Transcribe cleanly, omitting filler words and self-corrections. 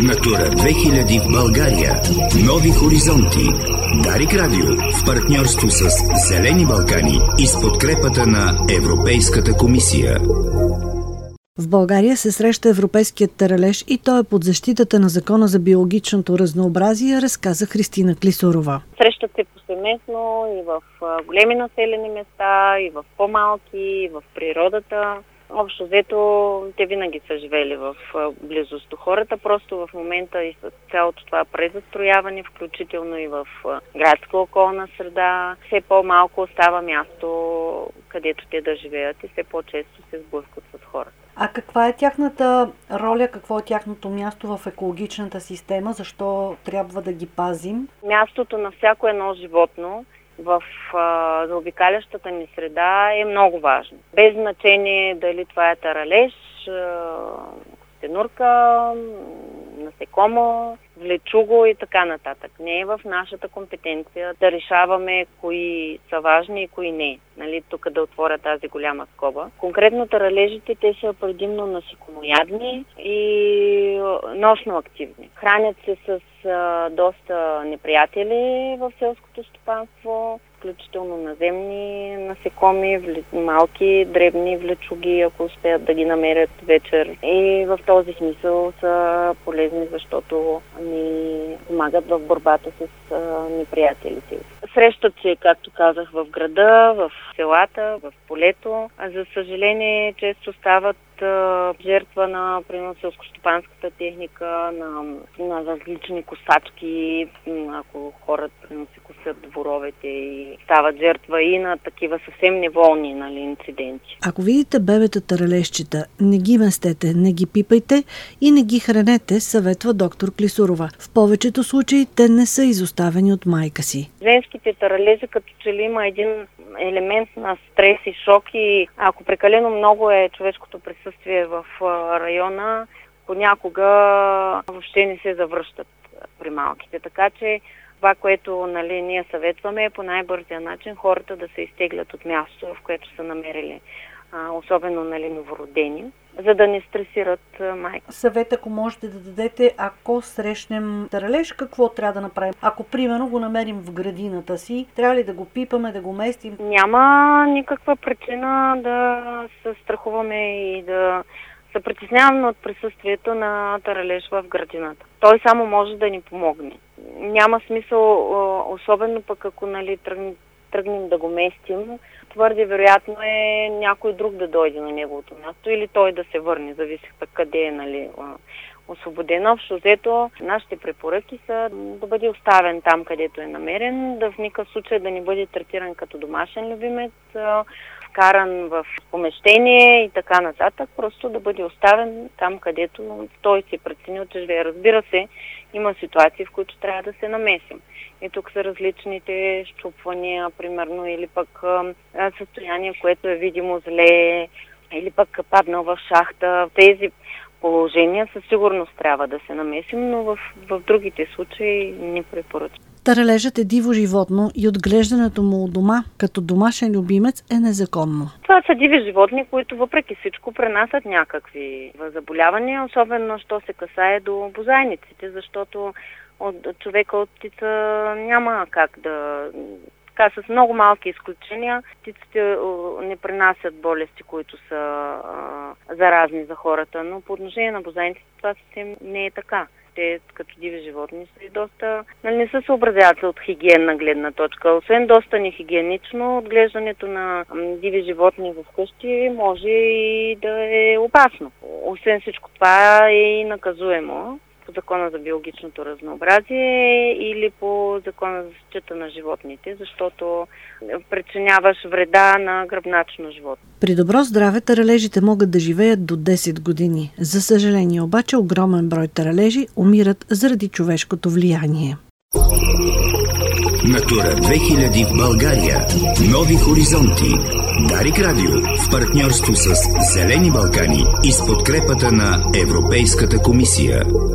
Натура 2000 в България. Нови хоризонти. Дарик Радио в партньорство с Зелени Балкани и с подкрепата на Европейската комисия. В България се среща европейският таралеж и той е под защитата на Закона за биологичното разнообразие, разказа Христина Клисурова. Срещат се повсеместно и в големи населени места, и в по-малки, и в природата. Общо взето, те винаги са живели в близост до хората, просто в момента и с цялото това презастрояване, включително и в градска околна среда, все по-малко остава място, където те да живеят и все по-често се сблъскват с хората. А каква е тяхната роля, какво е тяхното място в екологичната система, защо трябва да ги пазим? Мястото на всяко едно животно в заобикалящата ни среда е много важно. Без значение дали това е таралеж, стенурка, насекомо, влечуго и така нататък. Не е в нашата компетенция да решаваме кои са важни и кои не. Нали, тук да отворя тази голяма скоба. Конкретно таралежите, те са предимно насекомоядни и нощно активни. Хранят се с доста неприятели в селското стопанство, включително наземни насекоми, малки, дребни влечуги, ако успеят да ги намерят вечер. И в този смисъл са полезни, защото ни помагат в борбата с неприятелите. Срещат се, както казах, в града, в селата, в полето. А за съжаление, често стават жертва на селскостопанската техника, на различни косачки, ако хората се косят дворовете и стават жертва и на такива съвсем неволни инциденти. Ако видите бебета таралежчета, не ги местете, не ги пипайте и не ги хранете, съветва доктор Клисурова. В повечето случаи те не са изоставени от майка си. Женските таралежи като че ли има един елемент на стрес и шок и ако прекалено много е човешкото присъствие в района, понякога въобще не се завръщат при малките. Така че това, което ние съветваме е по най-бързия начин хората да се изтеглят от място, в което са намерили, особено новородени, за да не стресират майка. Съвет, ако можете да дадете, ако срещнем таралеж, какво трябва да направим? Ако, примерно, го намерим в градината си, трябва ли да го пипаме, да го местим? Няма никаква причина да се страхуваме и да се притесняваме от присъствието на таралеж в градината. Той само може да ни помогне. Няма смисъл, особено пък ако тръгнем да го местим, твърде вероятно е някой друг да дойде на неговото място или той да се върне, зависи пък къде е освободен. Общо взето, нашите препоръки са да бъде оставен там, където е намерен, да в никакъв случай да не бъде третиран като домашен любимец, вкаран в помещение и така нататък, просто да бъде оставен там, където той си преценил, че живее. Разбира се, има ситуации, в които трябва да се намесим. И тук са различните щупвания, примерно, или пък състояние, което е видимо зле, или пък паднал в шахта. Тези положения със сигурност трябва да се намесим, но в другите случаи не препоръчвам. Таралежът е диво животно и отглеждането му у дома като домашен любимец е незаконно. Това са диви животни, които въпреки всичко пренасят някакви заболявания, особено що се касае до бозайниците, защото от човека от птица няма как да... С много малки изключения, птиците не пренасят болести, които са заразни за хората, но по отношение на бозайниците това съвсем не е така. Те като диви животни са и доста... не се съобразяват от хигиенна гледна точка. Освен доста нехигиенично, отглеждането на диви животни в къщи може и да е опасно. Освен всичко това е и наказуемо по Закона за биологичното разнообразие или по Закона за защита на животните, защото причиняваш вреда на гръбначно животно. При добро здраве таралежите могат да живеят до 10 години. За съжаление обаче огромен брой таралежи умират заради човешкото влияние. Натура 2000 в България. Нови хоризонти. Дарик Радио в партньорство с Зелени Балкани и с подкрепата на Европейската комисия.